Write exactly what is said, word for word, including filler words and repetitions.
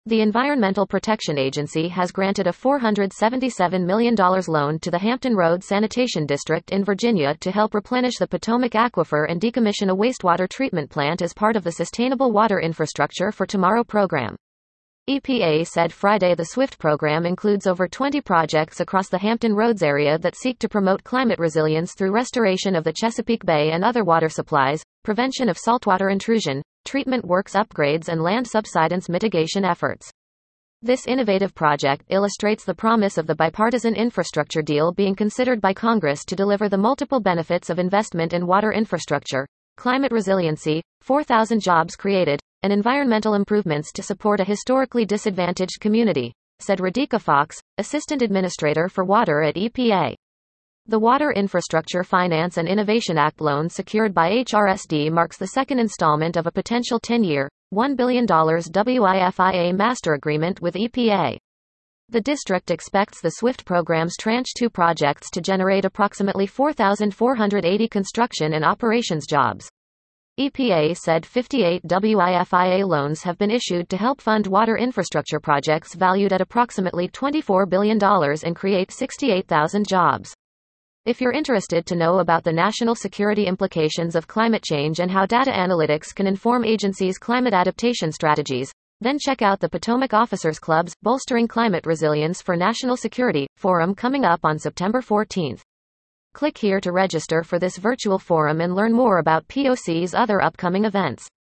The Environmental Protection Agency has granted a four hundred seventy-seven million dollars loan to the Hampton Roads Sanitation District in Virginia to help replenish the Potomac Aquifer and decommission a wastewater treatment plant as part of the Sustainable Water Infrastructure for Tomorrow program. E P A said Friday the SWIFT program includes over twenty projects across the Hampton Roads area that seek to promote climate resilience through restoration of the Chesapeake Bay and other water supplies, prevention of saltwater intrusion, treatment works upgrades and land subsidence mitigation efforts. This innovative project illustrates the promise of the bipartisan infrastructure deal being considered by Congress to deliver the multiple benefits of investment in water infrastructure, climate resiliency, four thousand jobs created, and environmental improvements to support a historically disadvantaged community, said Radhika Fox, Assistant Administrator for Water at E P A. The Water Infrastructure Finance and Innovation Act loan secured by H R S D marks the second installment of a potential ten-year, one billion dollars WIFIA master agreement with E P A. The district expects the SWIFT program's Tranche two projects to generate approximately four thousand four hundred eighty construction and operations jobs. E P A said fifty-eight WIFIA loans have been issued to help fund water infrastructure projects valued at approximately twenty-four billion dollars and create sixty-eight thousand jobs. If you're interested to know about the national security implications of climate change and how data analytics can inform agencies' climate adaptation strategies, then check out the Potomac Officers Club's Bolstering Climate Resilience for National Security forum coming up on September fourteenth. Click here to register for this virtual forum and learn more about P O C's other upcoming events.